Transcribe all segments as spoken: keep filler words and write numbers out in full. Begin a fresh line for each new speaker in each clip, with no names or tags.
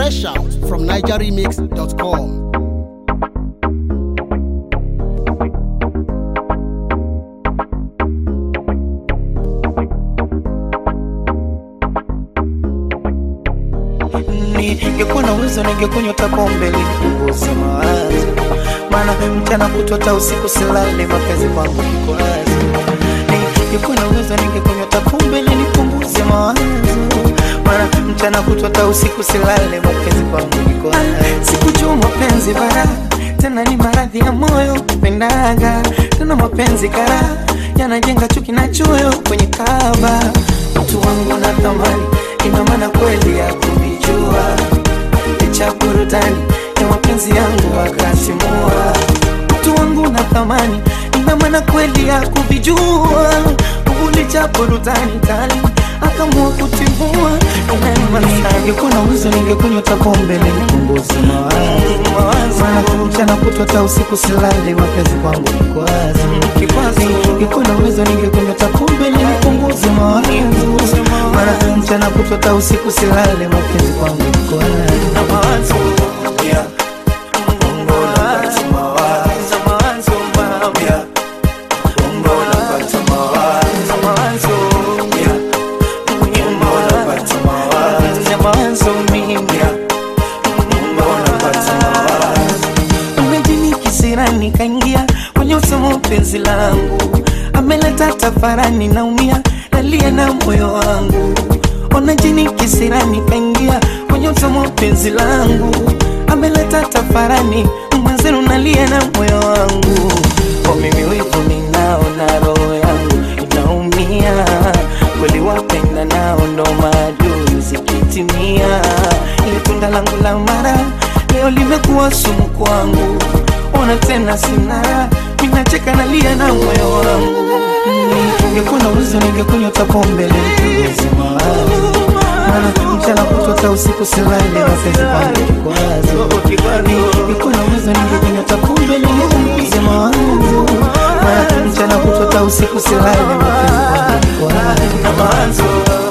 Fresh out from niger remix dot com.
Ningekuwa na uwezo ningekunywa pombe ili nipunguze mawazo, maana mchana kutwa usiku silale, mapenzi kwangu kiko wazi. Ningekuwa na uwezo ningekunywa pombe ili nipunguze mawazo, maana mchana kutwa usiku silale, mapenzi kwangu kiko wazi. Sikujua mapenzi bara, tena ni maradhi ya moyo pendaga, tena mapenzi kara yanajenga chuki na choyo kwenye kaba. Mtu wangu na thamani, ina maana kweli ya kuvijua, licha burudani ya mapenzi yangu wakasimua. Mtu wangu na thamani, ina maana kweli ya kuvijua, licha burudani tali akamua kutimua. Ningekuwa na uwezo ningekunywa pombe ili nipunguze mawazo, maana mchana kutwa usiku silale, mapenzi kwangu kiko wazi. Ningekuwa na uwezo ningekunywa pombe ili nipunguze mawazo, maana mchana kutwa usiku silale, mapenzi kwangu kiko wazi. Nikaingia kwenye usomo penzi langu, ameleta tafarani naumia, nalia na moyo wangu. Ona jini kisirani kaingia kwenye usomo penzi langu, ameleta tafarani mwanzenu, nalia na moyo wangu. Kwa mimi wivu ninao na roho yangu inaumia, kweli wapenda nao ndo maadui zikitimia. Ile tunda langu la mara leo limekuwa sumu kwangu, ona tena sina, minacheka nalia na moyo wangu. Ningekuwa na uwezo ningekunywa pombe ili nipunguze mawazo, maana mchana kutwa usiku silale, mapenzi kwangu kiko wazi. Ningekuwa na uwezo ningekunywa pombe ili nipunguze mawazo, maana mchana kutwa usiku silale, mapenzi kwangu kiko wazi.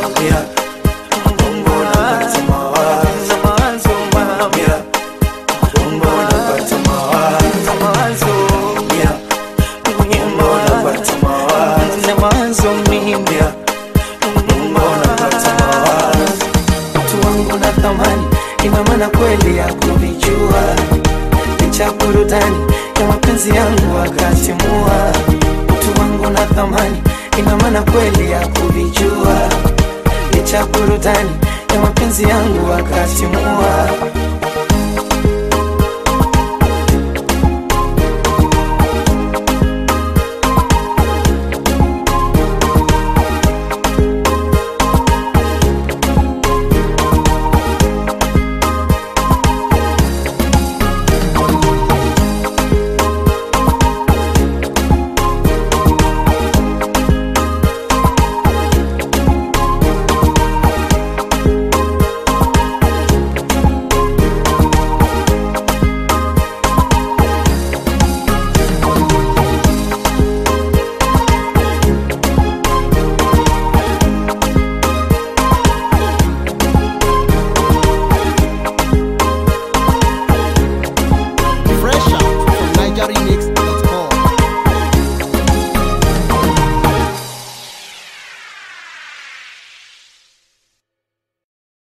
Ina maana kweli ya kuvijua, licha burudani ya mapenzi yangu wakatimua. Mtu wangu na thamani, ina maana kweli ya kuvijua, licha burudani ya mapenzi yangu wakatimua.